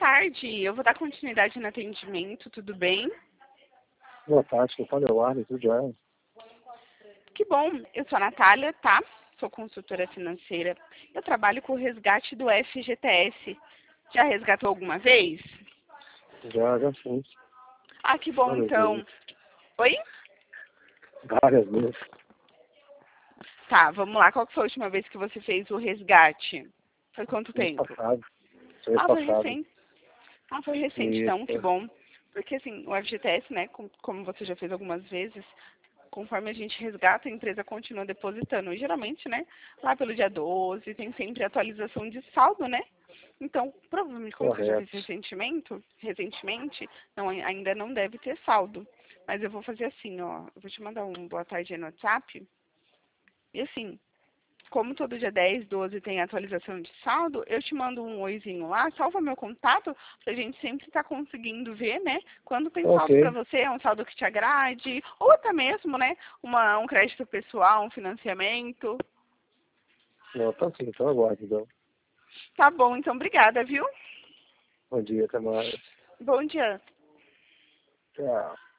tarde. Eu vou dar continuidade no atendimento, tudo bem? Boa tarde, que fala Eduardo, tudo já. Que bom. Eu sou a Natália, tá? Sou consultora financeira. Eu trabalho com o resgate do FGTS. Já resgatou alguma vez? Já fiz. Ah, que bom, Várias então. vezes. Oi? Várias vezes. Tá, vamos lá. Qual que foi a última vez que você fez o resgate? Foi quanto Mês tempo? passado. Mês Ah, foi passado. recente. Ah, foi recente, então, que Isso. bom. Porque, assim, o FGTS, né, como você já fez algumas vezes, conforme a gente resgata, a empresa continua depositando. E, geralmente, né, lá pelo dia 12, tem sempre atualização de saldo, né? Então, provavelmente, como você já fez Correto. recentemente, não, ainda não deve ter saldo. Mas eu vou fazer assim, ó, eu vou te mandar um boa tarde aí no WhatsApp. E assim, como todo dia 10, 12 tem atualização de saldo, eu te mando um oizinho lá, salva meu contato, pra gente sempre estar conseguindo ver, né? Quando tem saldo pra Ok. você, é um saldo que te agrade, ou até mesmo, né? Um crédito pessoal, um financiamento. Não, tá sim, então aguardo, então. Tá bom, então obrigada, viu? Bom dia, até mais. Bom dia. Tchau.